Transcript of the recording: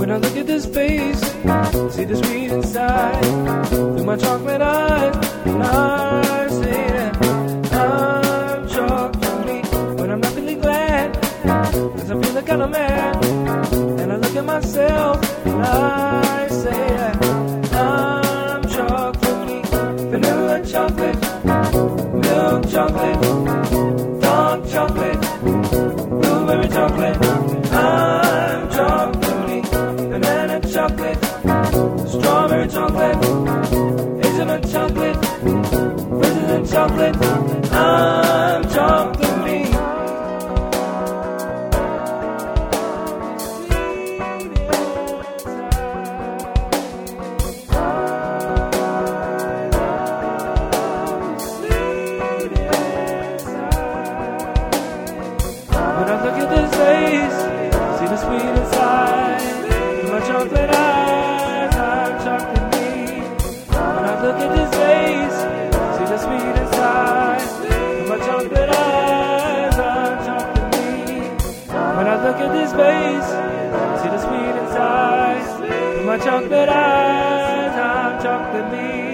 When I look at this face, see the sweet inside. Through my chocolate eyes, and I say that I'm chocolate. But I'm not really glad, 'cause I'm feeling kinda mad. And I look at myself, and I say that I'm chocolate. Vanilla chocolate, milk chocolate, dark chocolate, blueberry chocolate. I'm chocolate, banana chocolate, strawberry chocolate, hazelnut chocolate, raisin chocolate. I'm chocolate. When I look at this face, see the sweet inside. Through my chocolate eyes, I'm chocolate me. When I look at this face, see the sweet inside. Through my chocolate eyes, I'm chocolate me. When I look at this face, see the sweet inside. Through my chocolate eyes, I'm chocolate me.